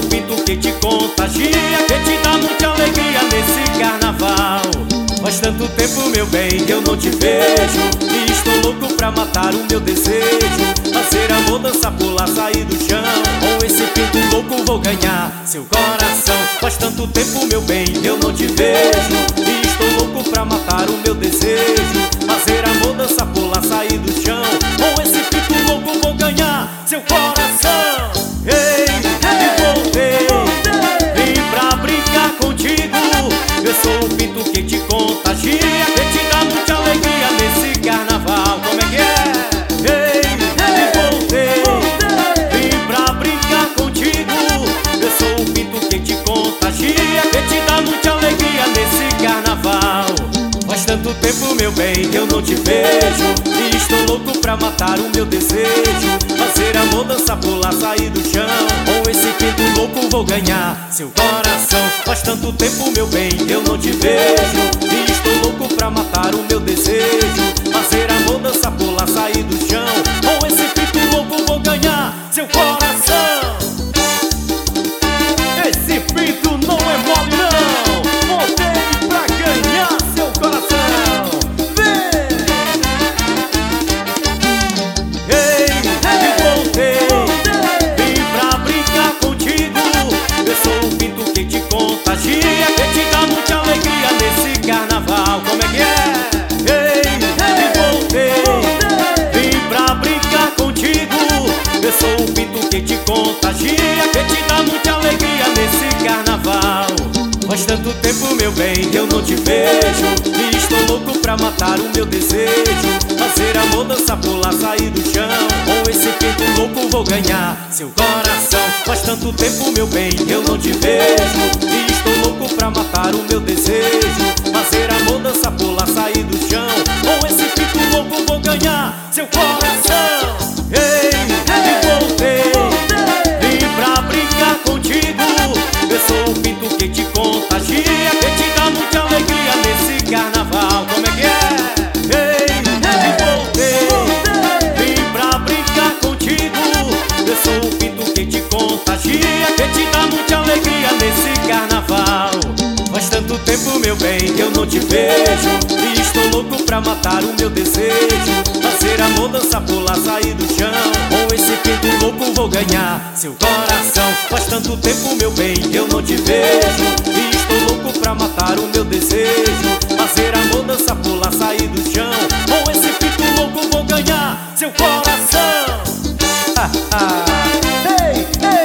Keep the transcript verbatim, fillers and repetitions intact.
o pinto que te contagia, que te dá muita alegria nesse carnaval. Faz tanto tempo, meu bem, que eu não te vejo, e estou louco pra matar o meu desejo. Fazer amor, dançar, pular, sair do chão. Com esse pinto louco vou ganhar seu coração. Faz tanto tempo, meu bem, que eu não te vejo, e estou louco pra matar o meu desejo. Fazer amor, dançar, pular, sair do chão. Com esse pinto louco vou ganhar seu coração. Ei, e voltei, vim pra brincar contigo. Eu sou o pinto que te contagia, que te dá muita alegria nesse carnaval. Como é que é? Ei, e voltei, vim pra brincar contigo. Eu sou o pinto que te contagia, que te dá muita alegria nesse carnaval. Faz tanto tempo, meu bem, que eu não te vejo, e estou louco pra matar o meu desejo. Fazer amor, dançar, pular, sair do chão. Com esse pinto louco vou ganhar seu coração. Faz tanto tempo, meu bem, que eu não te vejo, e estou louco pra matar o meu desejo. Fazer amor, dançar, pular, sair do chão. Com esse pinto louco vou ganhar seu coração. Esse pinto não é mole não, voltei pra ganhar seu coração. Vem! Ei, e voltei, vim pra brincar contigo. Eu sou o pinto que te contagia, que te dá muita alegria nesse carnaval. Como é que é? Ei, e voltei, vim pra brincar contigo. Eu sou o pinto que te contagia, que te dá muita alegria nesse carnaval. Faz tanto tempo, meu bem, que eu não te vejo, e estou louco pra matar o meu desejo. Fazer amor, dançar, pular, sair do chão. Com esse pinto louco vou ganhar seu coração. Faz tanto tempo, meu bem, que eu não te vejo, e estou louco pra matar o meu desejo. Fazer amor, dançar, pular, sair do chão. Com esse pinto louco vou ganhar seu coração. Ei, e voltei, vim pra brincar contigo. Eu sou o pinto que te contagia, que te dá muita alegria nesse carnaval. Como é que é? Ei, e voltei, vim pra brincar contigo. Eu sou o pinto que te contagia, que te dá muita alegria nesse carnaval. Faz tanto tempo, meu bem, que eu não te vejo, e estou louco pra matar o meu desejo. Fazer amor, dançar, pular, sair do chão. Com esse pinto louco vou ganhar seu coração. Faz tanto tempo, meu bem, que eu não te vejo, e estou louco pra matar o meu desejo. Fazer amor, dançar, pular, sair do chão. Com esse pinto louco vou ganhar seu coração. Ei, ei.